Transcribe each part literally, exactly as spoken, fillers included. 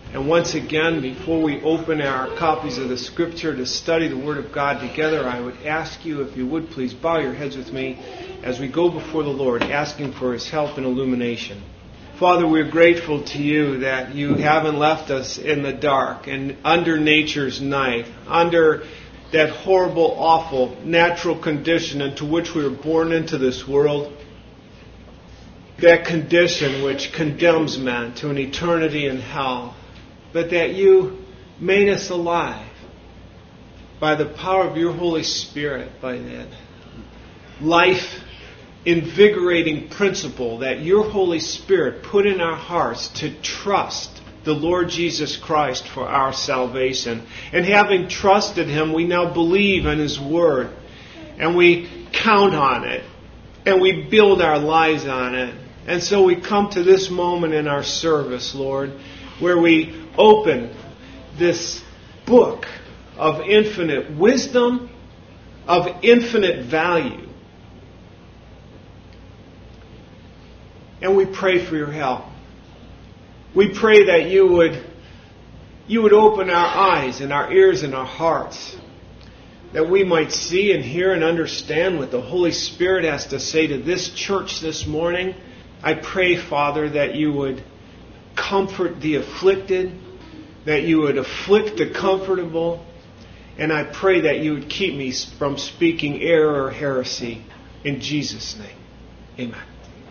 And once again, before we open our copies of the Scripture to study the Word of God together, I would ask you, if you would please bow your heads with me as we go before the Lord, asking for His help and illumination. Father, we're grateful to you that you haven't left us in the dark and under nature's night, under that horrible, awful, natural condition into which we were born into this world, that condition which condemns man to an eternity in hell, but that you made us alive by the power of your Holy Spirit, by that life-invigorating principle that your Holy Spirit put in our hearts to trust the Lord Jesus Christ for our salvation. And having trusted Him, we now believe in His Word, and we count on it, and we build our lives on it. And so we come to this moment in our service, Lord, where we open this book of infinite wisdom, of infinite value. And we pray for your help. We pray that you would, you would open our eyes and our ears and our hearts, that we might see and hear and understand what the Holy Spirit has to say to this church this morning. I pray, Father, that you would comfort the afflicted, that you would afflict the comfortable, and I pray that you would keep me from speaking error or heresy. In Jesus' name, amen.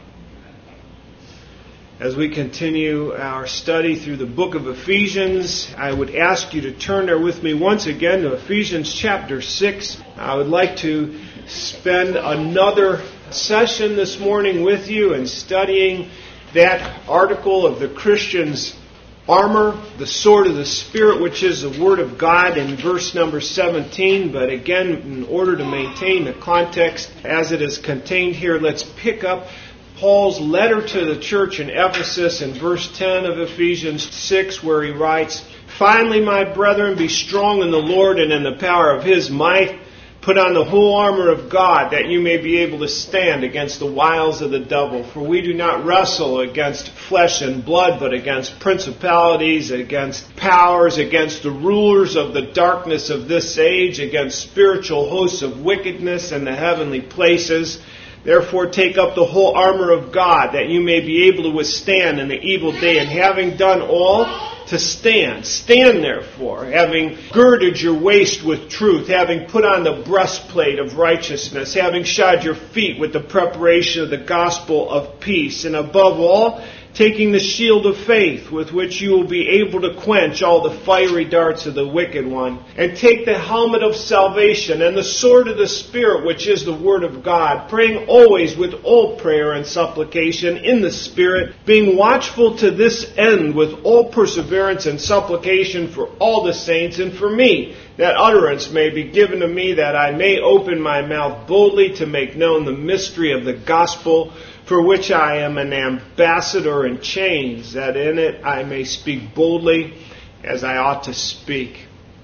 As we continue our study through the book of Ephesians, I would ask you to turn there with me once again to Ephesians chapter six. I would like to spend another session this morning with you in studying that article of the Christian's armor, the sword of the Spirit, which is the Word of God, in verse number seventeen. But again, in order to maintain the context as it is contained here, let's pick up Paul's letter to the church in Ephesus in verse ten of Ephesians six, where he writes, "Finally, my brethren, be strong in the Lord and in the power of His might. Put on the whole armor of God, that you may be able to stand against the wiles of the devil. For we do not wrestle against flesh and blood, but against principalities, against powers, against the rulers of the darkness of this age, against spiritual hosts of wickedness in the heavenly places. Therefore take up the whole armor of God, that you may be able to withstand in the evil day, and having done all, to stand. Stand therefore, having girded your waist with truth, having put on the breastplate of righteousness, having shod your feet with the preparation of the gospel of peace, and above all, taking the shield of faith, with which you will be able to quench all the fiery darts of the wicked one. And take the helmet of salvation and the sword of the Spirit, which is the Word of God, praying always with all prayer and supplication in the Spirit, being watchful to this end with all perseverance and supplication for all the saints and for me, that utterance may be given to me, that I may open my mouth boldly to make known the mystery of the gospel, for which I am an ambassador in chains, that in it I may speak boldly as I ought to speak."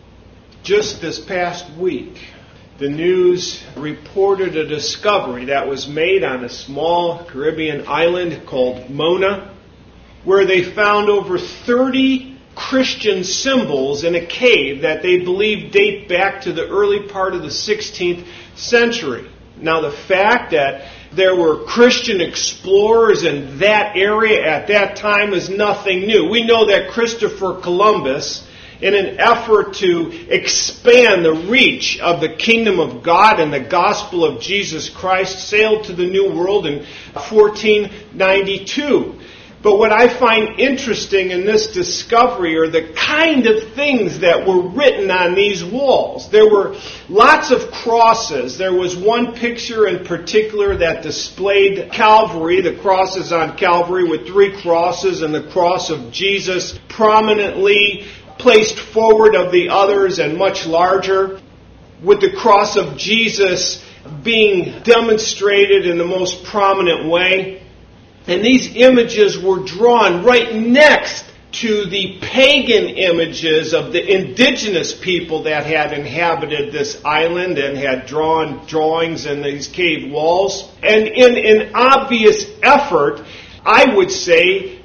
Just this past week, the news reported a discovery that was made on a small Caribbean island called Mona, where they found over thirty Christian symbols in a cave that they believe date back to the early part of the sixteenth century. Now, the fact that there were Christian explorers in that area at that time is nothing new. We know that Christopher Columbus, in an effort to expand the reach of the kingdom of God and the gospel of Jesus Christ, sailed to the New World in fourteen ninety-two. But what I find interesting in this discovery are the kind of things that were written on these walls. There were lots of crosses. There was one picture in particular that displayed Calvary, the crosses on Calvary with three crosses, and the cross of Jesus prominently placed forward of the others and much larger, with the cross of Jesus being demonstrated in the most prominent way. And these images were drawn right next to the pagan images of the indigenous people that had inhabited this island and had drawn drawings in these cave walls. And in an obvious effort, I would say,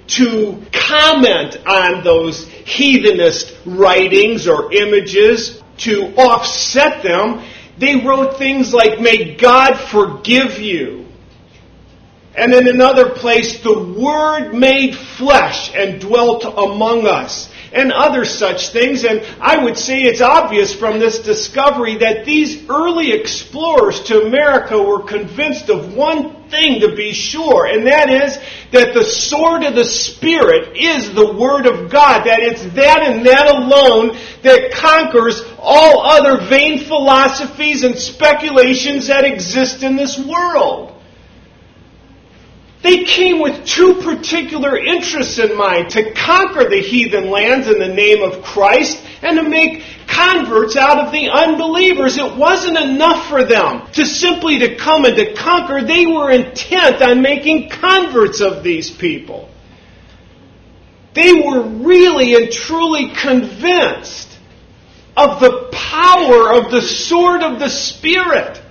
to comment on those heathenist writings or images, to offset them, they wrote things like, "May God forgive you." And in another place, "The Word made flesh and dwelt among us," and other such things. And I would say it's obvious from this discovery that these early explorers to America were convinced of one thing to be sure, and that is that the sword of the Spirit is the Word of God, that it's that and that alone that conquers all other vain philosophies and speculations that exist in this world. They came with two particular interests in mind: to conquer the heathen lands in the name of Christ and to make converts out of the unbelievers. It wasn't enough for them to simply to come and to conquer. They were intent on making converts of these people. They were really and truly convinced of the power of the sword of the Spirit.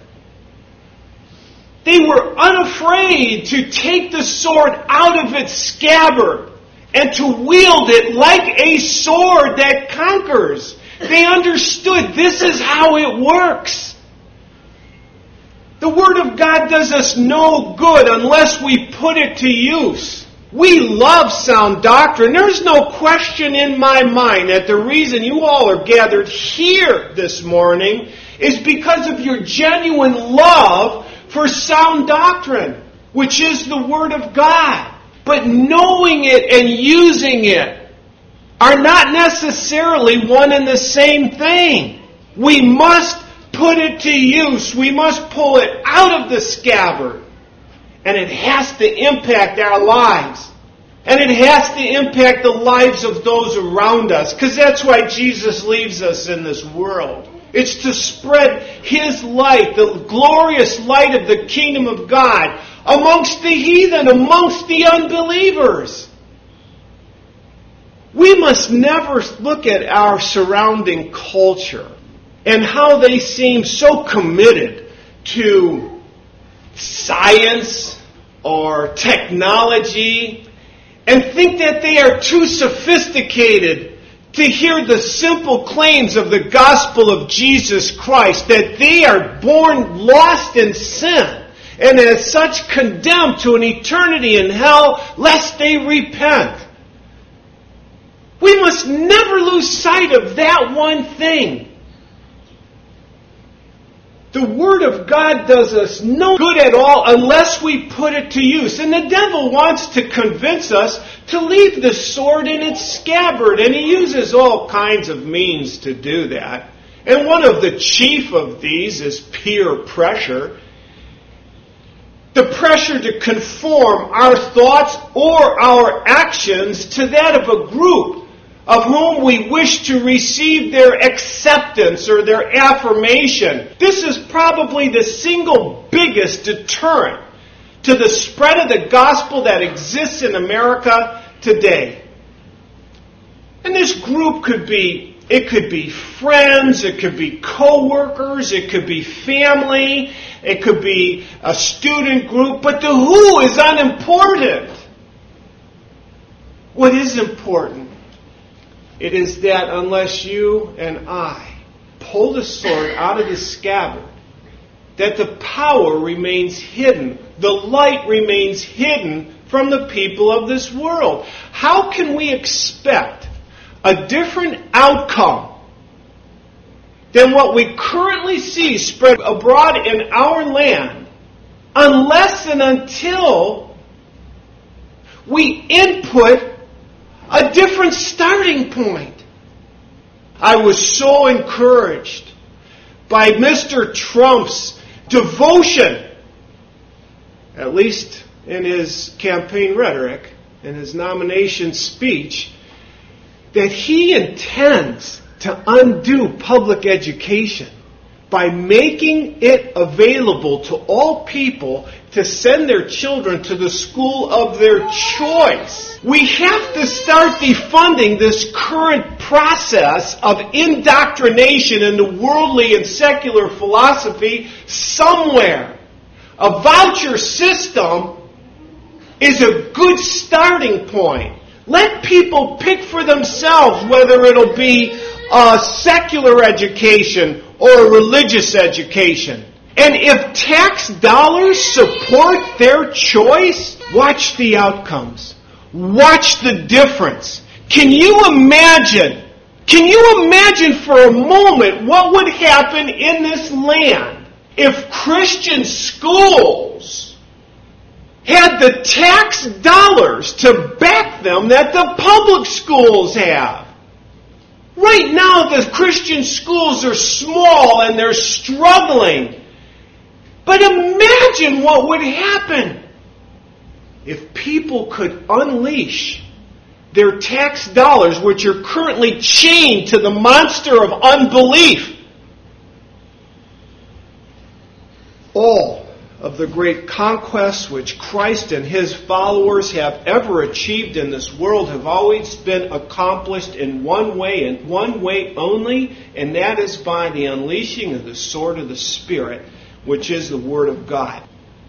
They were unafraid to take the sword out of its scabbard and to wield it like a sword that conquers. They understood this is how it works. The Word of God does us no good unless we put it to use. We love sound doctrine. There's no question in my mind that the reason you all are gathered here this morning is because of your genuine love for sound doctrine, which is the Word of God. But knowing it and using it are not necessarily one and the same thing. We must put it to use. We must pull it out of the scabbard. And it has to impact our lives. And it has to impact the lives of those around us. Because that's why Jesus leaves us in this world. It's to spread His light, the glorious light of the kingdom of God, amongst the heathen, amongst the unbelievers. We must never look at our surrounding culture and how they seem so committed to science or technology and think that they are too sophisticated to hear the simple claims of the gospel of Jesus Christ, that they are born lost in sin and as such condemned to an eternity in hell lest they repent. We must never lose sight of that one thing. The Word of God does us no good at all unless we put it to use. And the devil wants to convince us to leave the sword in its scabbard. And he uses all kinds of means to do that. And one of the chief of these is peer pressure. The pressure to conform our thoughts or our actions to that of a group of whom we wish to receive their acceptance or their affirmation. This is probably the single biggest deterrent to the spread of the gospel that exists in America today. And this group could be, it could be friends, it could be co-workers, it could be family, it could be a student group, but the who is unimportant. What is important? It is that unless you and I pull the sword out of the scabbard, that the power remains hidden, the light remains hidden from the people of this world. How can we expect a different outcome than what we currently see spread abroad in our land unless and until we input a different starting point? I was so encouraged by Mister Trump's devotion, at least in his campaign rhetoric, in his nomination speech, that he intends to undo public education by making it available to all people to send their children to the school of their choice. We have to start defunding this current process of indoctrination into worldly and secular philosophy somewhere. A voucher system is a good starting point. Let people pick for themselves whether it'll be a secular education or a religious education. And if tax dollars support their choice, watch the outcomes. Watch the difference. Can you imagine, can you imagine for a moment what would happen in this land if Christian schools had the tax dollars to back them that the public schools have? Right now the Christian schools are small and they're struggling. But imagine what would happen if people could unleash their tax dollars, which are currently chained to the monster of unbelief. All of the great conquests which Christ and His followers have ever achieved in this world have always been accomplished in one way and one way only, and that is by the unleashing of the sword of the Spirit, which is the Word of God.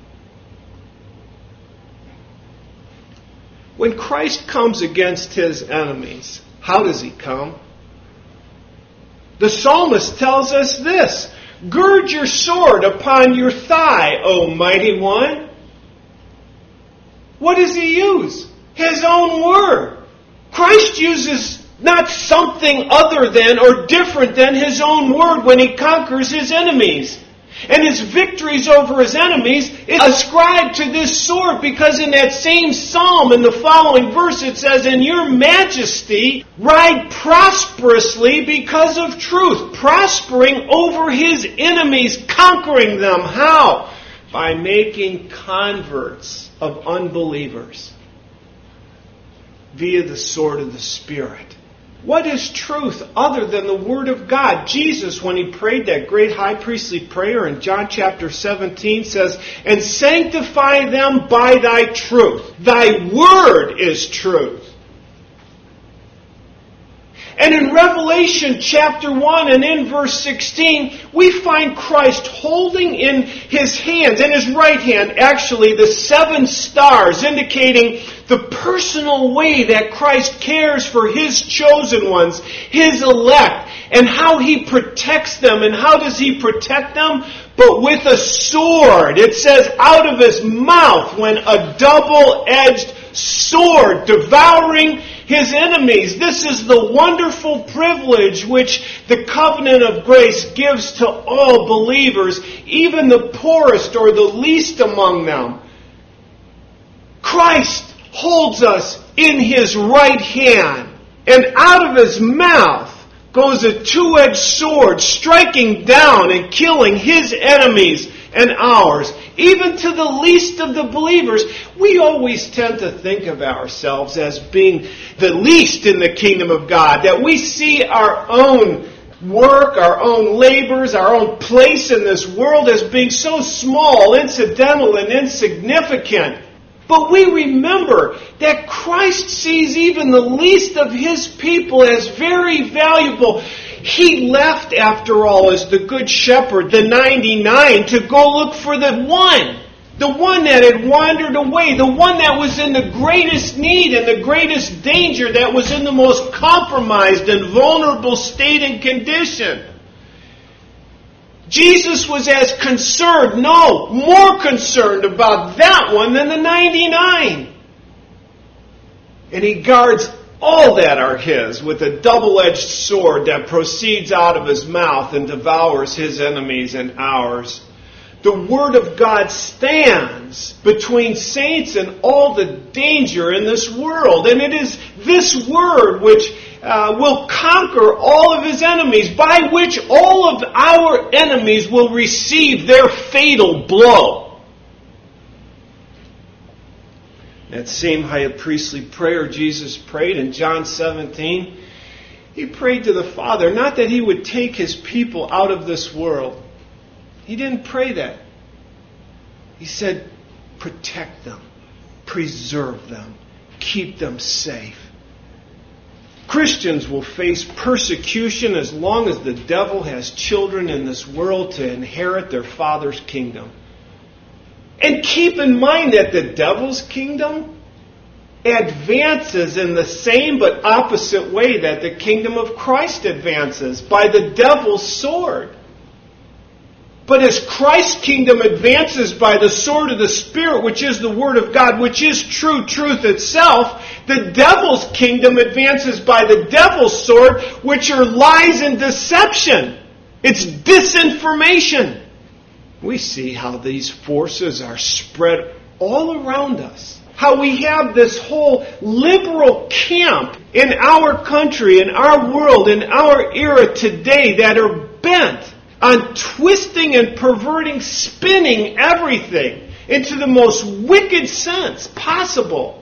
When Christ comes against His enemies, how does He come? The psalmist tells us this: gird your sword upon your thigh, O mighty one. What does He use? His own word. Christ uses not something other than or different than His own word when He conquers His enemies. And His victories over His enemies is ascribed to this sword, because in that same psalm, in the following verse, it says, "In your majesty ride prosperously because of truth," prospering over His enemies, conquering them. How? By making converts of unbelievers via the sword of the Spirit. What is truth other than the Word of God? Jesus, when He prayed that great high priestly prayer in John chapter seventeen, says, "And sanctify them by Thy truth. Thy Word is truth." And in Revelation chapter one and in verse sixteen, we find Christ holding in His hands, in His right hand, actually, the seven stars, indicating the personal way that Christ cares for His chosen ones, His elect, and how He protects them. And how does He protect them? But with a sword. It says, out of His mouth went a double-edged sword, devouring His enemies. This is the wonderful privilege which the covenant of grace gives to all believers, even the poorest or the least among them. Christ holds us in His right hand, and out of His mouth goes a two-edged sword, striking down and killing His enemies and ours, even to the least of the believers. We always tend to think of ourselves as being the least in the kingdom of God, that we see our own work, our own labors, our own place in this world as being so small, incidental, and insignificant. But we remember that Christ sees even the least of His people as very valuable. He left, after all, as the good shepherd, the ninety-nine, to go look for the one. The one that had wandered away. The one that was in the greatest need and the greatest danger, that was in the most compromised and vulnerable state and condition. Jesus was as concerned, no, more concerned about that one than the ninety-nine. And He guards all that are His with a double-edged sword that proceeds out of His mouth and devours His enemies and ours. The Word of God stands between saints and all the danger in this world. And it is this Word which uh, will conquer all of His enemies, by which all of our enemies will receive their fatal blow. That same high priestly prayer Jesus prayed in John seventeen, He prayed to the Father, not that He would take His people out of this world. He didn't pray that. He said, protect them, preserve them, keep them safe. Christians will face persecution as long as the devil has children in this world to inherit their Father's kingdom. And keep in mind that the devil's kingdom advances in the same but opposite way that the kingdom of Christ advances, by the devil's sword. But as Christ's kingdom advances by the sword of the Spirit, which is the Word of God, which is true truth itself, the devil's kingdom advances by the devil's sword, which are lies and deception. It's disinformation. We see how these forces are spread all around us. How we have this whole liberal camp in our country, in our world, in our era today that are bent on twisting and perverting, spinning everything into the most wicked sense possible.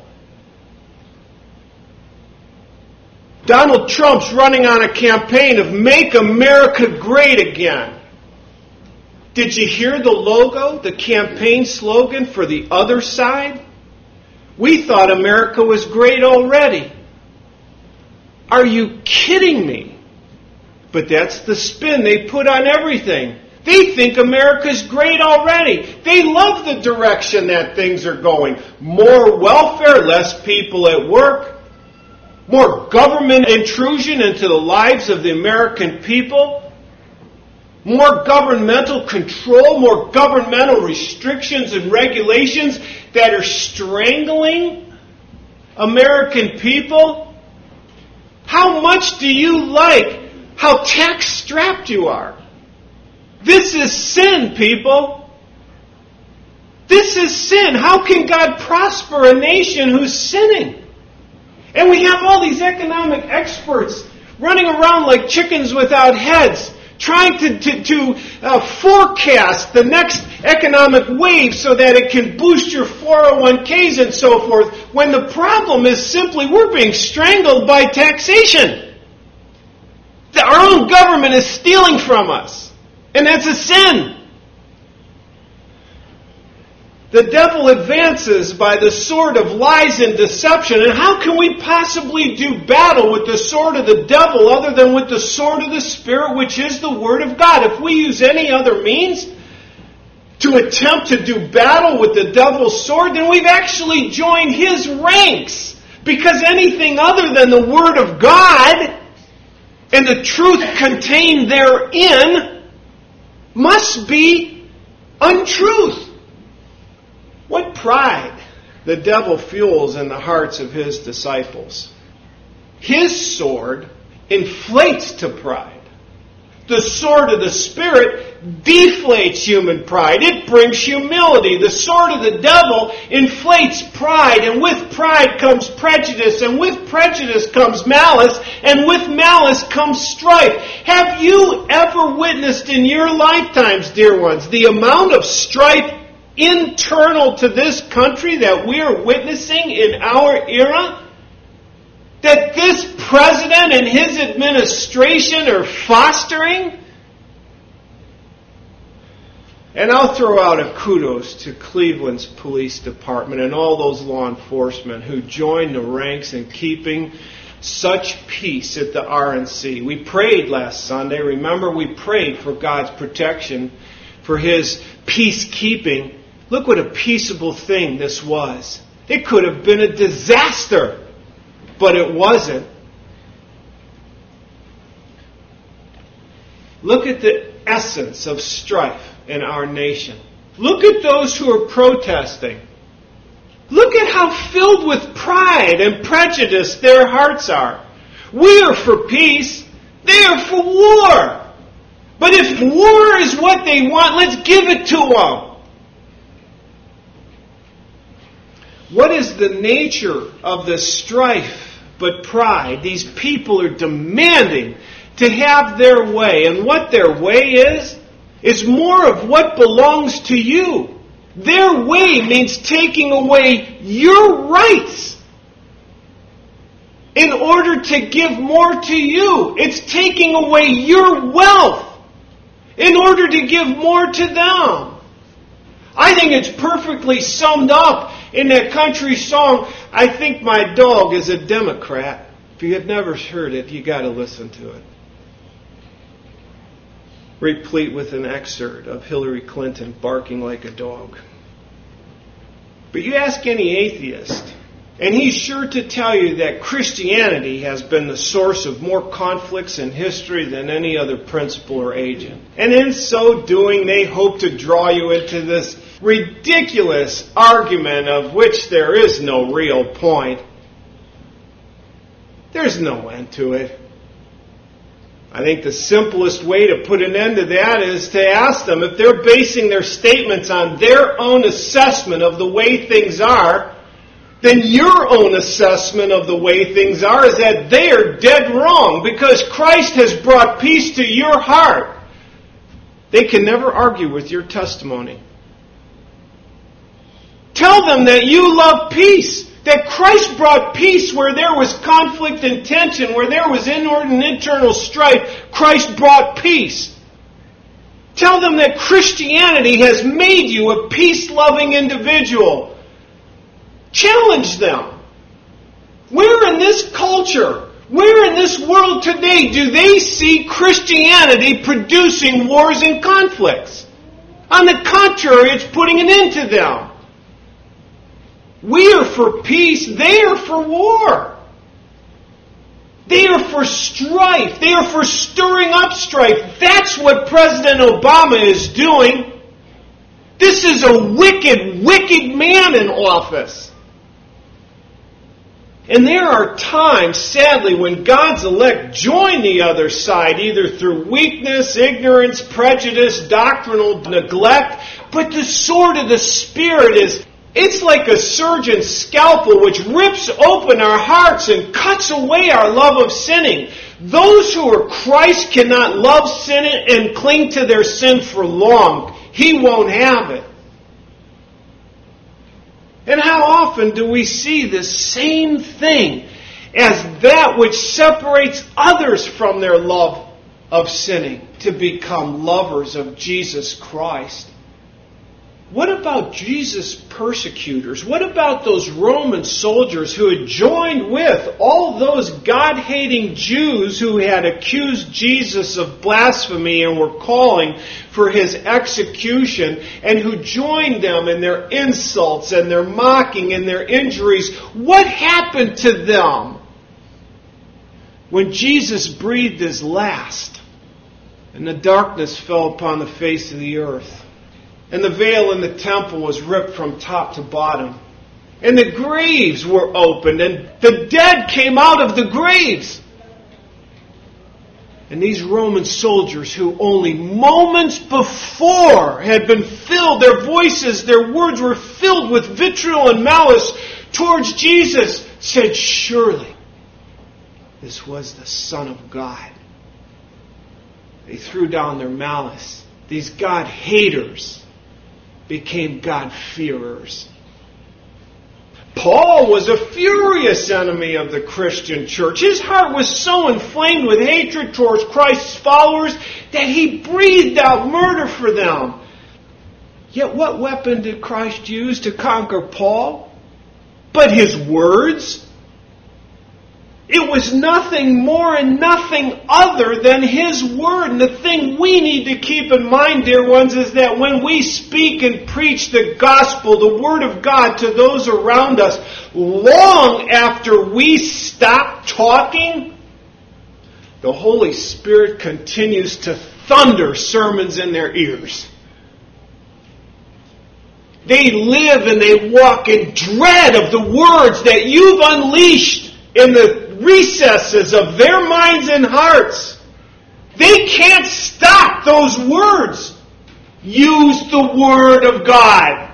Donald Trump's running on a campaign of Make America Great Again. Did you hear the logo, the campaign slogan for the other side? We thought America was great already. Are you kidding me? But that's the spin they put on everything. They think America's great already. They love the direction that things are going. More welfare, less people at work. More government intrusion into the lives of the American people. More governmental control, more governmental restrictions and regulations that are strangling American people. How much do you like how tax-strapped you are? This is sin, people. This is sin. How can God prosper a nation who's sinning? And we have all these economic experts running around like chickens without heads, trying to, to, to uh, forecast the next economic wave so that it can boost your four oh one k's and so forth, when the problem is simply we're being strangled by taxation. Our own government is stealing from us. And that's a sin. The devil advances by the sword of lies and deception. And how can we possibly do battle with the sword of the devil other than with the sword of the Spirit, which is the Word of God? If we use any other means to attempt to do battle with the devil's sword, then we've actually joined his ranks. Because anything other than the Word of God and the truth contained therein must be untruth. What pride the devil fuels in the hearts of his disciples. His sword inflates to pride. The sword of the Spirit deflates human pride. It brings humility. The sword of the devil inflates pride, and with pride comes prejudice, and with prejudice comes malice, and with malice comes strife. Have you ever witnessed in your lifetimes, dear ones, the amount of strife internal to this country that we are witnessing in our era? That this president and his administration are fostering? And I'll throw out a kudos to Cleveland's police department and all those law enforcement who joined the ranks in keeping such peace at the R N C. We prayed last Sunday. Remember, we prayed for God's protection, for His peacekeeping. Look what a peaceable thing this was. It could have been a disaster, but it wasn't. Look at the essence of strife in our nation. Look at those who are protesting. Look at how filled with pride and prejudice their hearts are. We are for peace. They are for war. But if war is what they want, let's give it to them. What is the nature of the strife but pride? These people are demanding to have their way. And what their way is, is more of what belongs to you. Their way means taking away your rights in order to give more to you. It's taking away your wealth in order to give more to them. I think it's perfectly summed up in that country song, I Think My Dog is a Democrat. If you have never heard it, you got to listen to it. Replete with an excerpt of Hillary Clinton barking like a dog. But you ask any atheist, and he's sure to tell you that Christianity has been the source of more conflicts in history than any other principle or agent. And in so doing, they hope to draw you into this ridiculous argument of which there is no real point. There's no end to it. I think the simplest way to put an end to that is to ask them if they're basing their statements on their own assessment of the way things are, then your own assessment of the way things are is that they are dead wrong because Christ has brought peace to your heart. They can never argue with your testimony. Tell them that you love peace, that Christ brought peace where there was conflict and tension, where there was inward and internal strife. Christ brought peace. Tell them that Christianity has made you a peace-loving individual. Challenge them. Where in this culture, where in this world today do they see Christianity producing wars and conflicts? On the contrary, it's putting an end to them. We are for peace, they are for war. They are for strife, they are for stirring up strife. That's what President Obama is doing. This is a wicked, wicked man in office. And there are times, sadly, when God's elect join the other side, either through weakness, ignorance, prejudice, doctrinal neglect. But the sword of the Spirit is, it's like a surgeon's scalpel which rips open our hearts and cuts away our love of sinning. Those who are Christ cannot love sin and cling to their sin for long. He won't have it. And how often do we see this same thing as that which separates others from their love of sinning to become lovers of Jesus Christ? What about Jesus' persecutors? What about those Roman soldiers who had joined with all those God-hating Jews who had accused Jesus of blasphemy and were calling for his execution, and who joined them in their insults and their mocking and their injuries? What happened to them when Jesus breathed his last and the darkness fell upon the face of the earth? And the veil in the temple was ripped from top to bottom. And the graves were opened, and the dead came out of the graves. And these Roman soldiers who only moments before had been filled, their voices, their words were filled with vitriol and malice towards Jesus, said, "Surely this was the Son of God." They threw down their malice. These God-haters became God-fearers. Paul was a furious enemy of the Christian church. His heart was so inflamed with hatred towards Christ's followers that he breathed out murder for them. Yet what weapon did Christ use to conquer Paul? But his words. It was nothing more and nothing other than his word. And the thing we need to keep in mind, dear ones, is that when we speak and preach the gospel, the word of God to those around us, long after we stop talking, the Holy Spirit continues to thunder sermons in their ears. They live and they walk in dread of the words that you've unleashed in the recesses of their minds and hearts. They can't stop those words. Use the Word of God.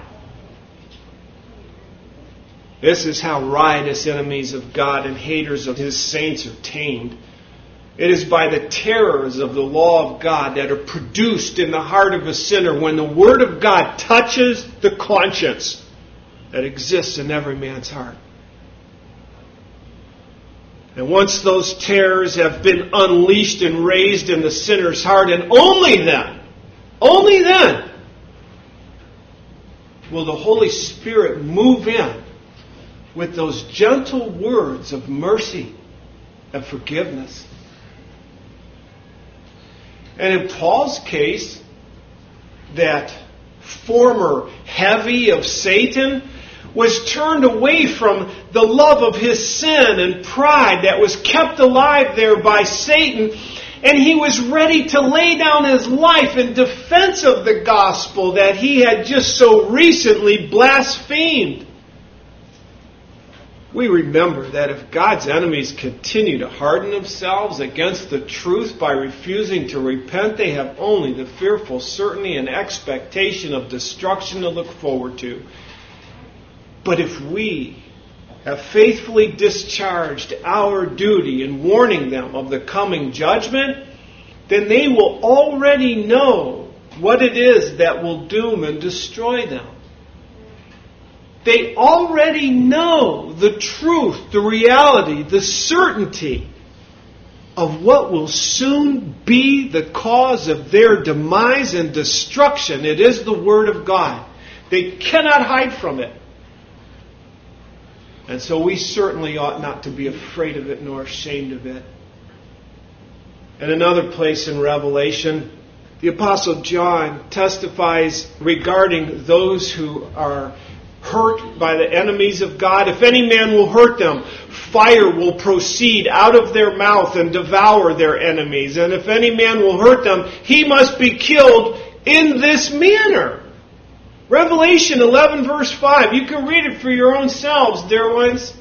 This is how riotous enemies of God and haters of His saints are tamed. It is by the terrors of the law of God that are produced in the heart of a sinner when the Word of God touches the conscience that exists in every man's heart. And once those terrors have been unleashed and raised in the sinner's heart, and only then, only then, will the Holy Spirit move in with those gentle words of mercy and forgiveness. And in Paul's case, that former heavy of Satan, was turned away from the love of his sin and pride that was kept alive there by Satan, and he was ready to lay down his life in defense of the gospel that he had just so recently blasphemed. We remember that if God's enemies continue to harden themselves against the truth by refusing to repent, they have only the fearful certainty and expectation of destruction to look forward to. But if we have faithfully discharged our duty in warning them of the coming judgment, then they will already know what it is that will doom and destroy them. They already know the truth, the reality, the certainty of what will soon be the cause of their demise and destruction. It is the Word of God. They cannot hide from it. And so we certainly ought not to be afraid of it nor ashamed of it. In another place in Revelation, the Apostle John testifies regarding those who are hurt by the enemies of God. If any man will hurt them, fire will proceed out of their mouth and devour their enemies. And if any man will hurt them, he must be killed in this manner. Revelation eleven verse five. You can read it for your own selves, dear ones.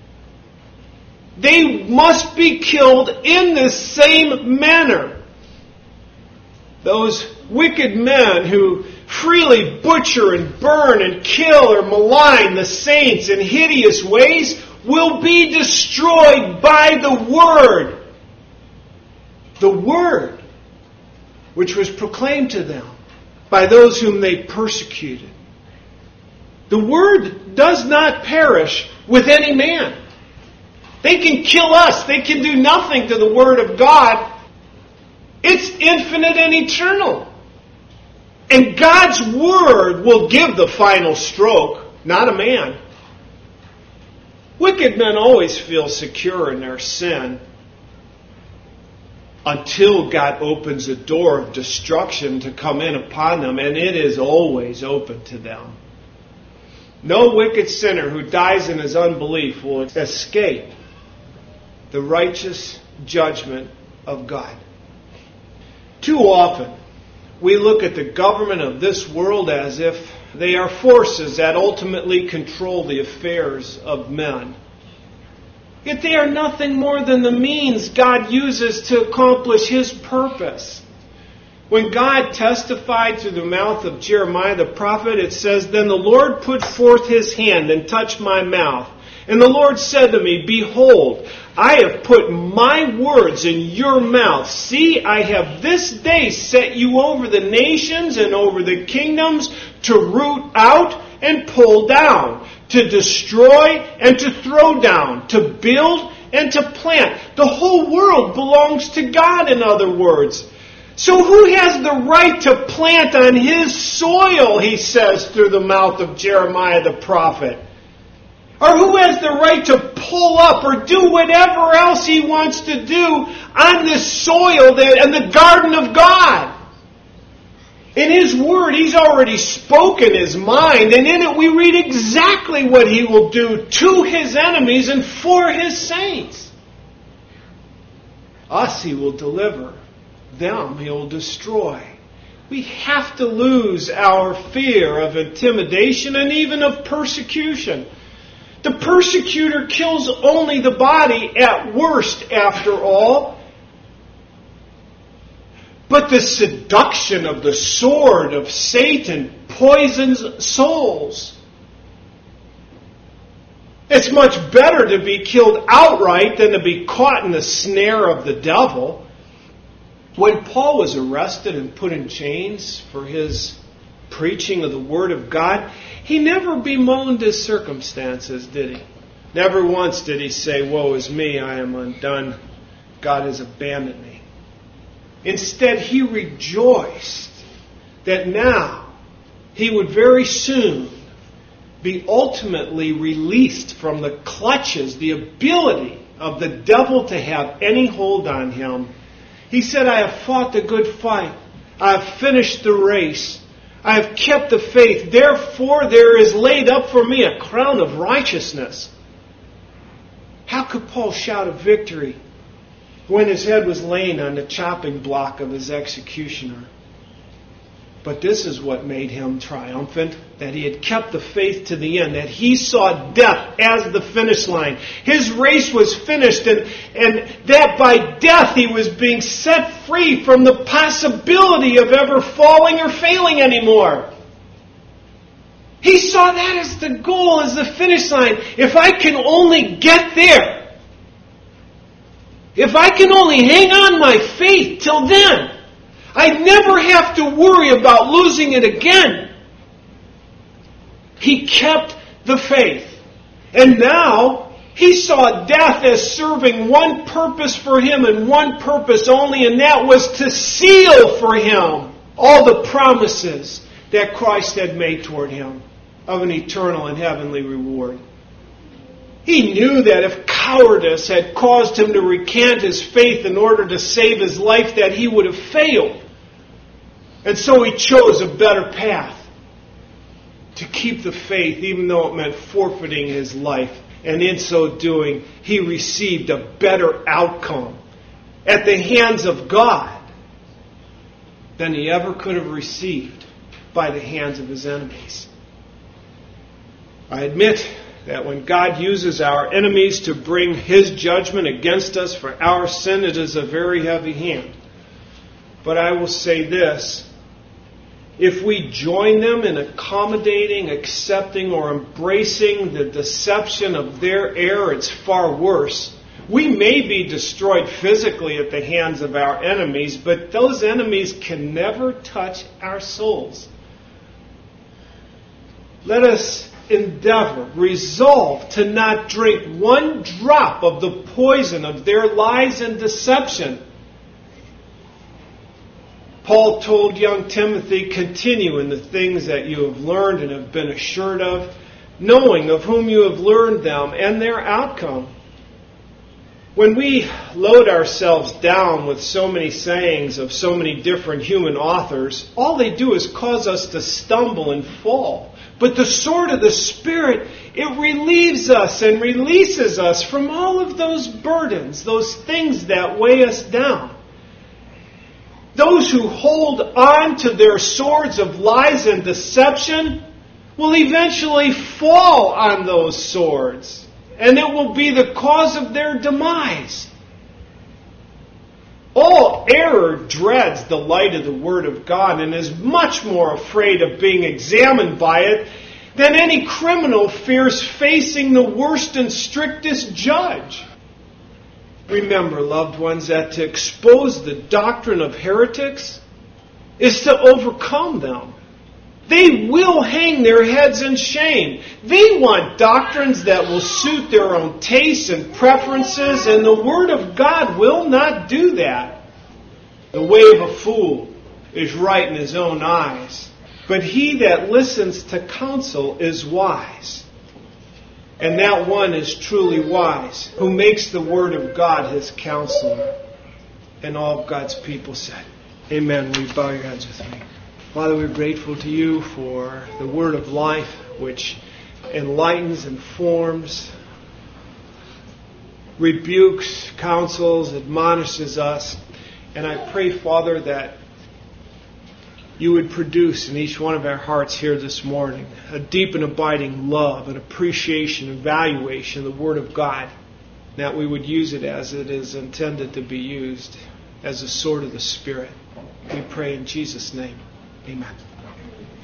They must be killed in this same manner. Those wicked men who freely butcher and burn and kill or malign the saints in hideous ways will be destroyed by the Word. The Word which was proclaimed to them by those whom they persecuted. The Word does not perish with any man. They can kill us. They can do nothing to the Word of God. It's infinite and eternal. And God's Word will give the final stroke, not a man. Wicked men always feel secure in their sin until God opens a door of destruction to come in upon them, and it is always open to them. No wicked sinner who dies in his unbelief will escape the righteous judgment of God. Too often, we look at the government of this world as if they are forces that ultimately control the affairs of men. Yet they are nothing more than the means God uses to accomplish His purpose. When God testified through the mouth of Jeremiah the prophet, it says, "Then the Lord put forth His hand and touched my mouth. And the Lord said to me, Behold, I have put my words in your mouth. See, I have this day set you over the nations and over the kingdoms to root out and pull down, to destroy and to throw down, to build and to plant." The whole world belongs to God, in other words. So who has the right to plant on His soil, he says through the mouth of Jeremiah the prophet? Or who has the right to pull up or do whatever else he wants to do on this soil and the garden of God? In His Word, He's already spoken His mind, and in it we read exactly what He will do to His enemies and for His saints. Us He will deliver. Them He will destroy. We have to lose our fear of intimidation and even of persecution. The persecutor kills only the body at worst, after all. But the seduction of the sword of Satan poisons souls. It's much better to be killed outright than to be caught in the snare of the devil. When Paul was arrested and put in chains for his preaching of the Word of God, he never bemoaned his circumstances, did he? Never once did he say, "Woe is me, I am undone. God has abandoned me." Instead, he rejoiced that now he would very soon be ultimately released from the clutches, the ability of the devil to have any hold on him. He said, "I have fought the good fight. I have finished the race. I have kept the faith. Therefore there is laid up for me a crown of righteousness. How could Paul shout a victory when his head was laying on the chopping block of his executioner? But this is what made him triumphant, that he had kept the faith to the end, that he saw death as the finish line. His race was finished, and, and that by death he was being set free from the possibility of ever falling or failing anymore. He saw that as the goal, as the finish line. If I can only get there, if I can only hang on my faith till then, I never have to worry about losing it again. He kept the faith. And now he saw death as serving one purpose for him and one purpose only, and that was to seal for him all the promises that Christ had made toward him of an eternal and heavenly reward. He knew that if cowardice had caused him to recant his faith in order to save his life, that he would have failed. And so he chose a better path, to keep the faith, even though it meant forfeiting his life. And in so doing, he received a better outcome at the hands of God than he ever could have received by the hands of his enemies. I admit that when God uses our enemies to bring His judgment against us for our sin, it is a very heavy hand. But I will say this: if we join them in accommodating, accepting, or embracing the deception of their error, it's far worse. We may be destroyed physically at the hands of our enemies, but those enemies can never touch our souls. Let us endeavor, resolve to not drink one drop of the poison of their lies and deception. Paul told young Timothy, continue in the things that you have learned and have been assured of, knowing of whom you have learned them and their outcome. When we load ourselves down with so many sayings of so many different human authors, all they do is cause us to stumble and fall. But the sword of the Spirit, it relieves us and releases us from all of those burdens, those things that weigh us down. Those who hold on to their swords of lies and deception will eventually fall on those swords, and it will be the cause of their demise. All error dreads the light of the Word of God and is much more afraid of being examined by it than any criminal fears facing the worst and strictest judge. Remember, loved ones, that to expose the doctrine of heretics is to overcome them. They will hang their heads in shame. They want doctrines that will suit their own tastes and preferences, and the Word of God will not do that. The way of a fool is right in his own eyes, but he that listens to counsel is wise. And that one is truly wise, who makes the Word of God his counselor. And all of God's people said, amen. Will you bow your heads with me? Father, we're grateful to you for the Word of life, which enlightens, informs, rebukes, counsels, admonishes us. And I pray, Father, that you would produce in each one of our hearts here this morning a deep and abiding love, an appreciation, evaluation of the Word of God, that we would use it as it is intended to be used, as a sword of the Spirit. We pray in Jesus' name. Amen.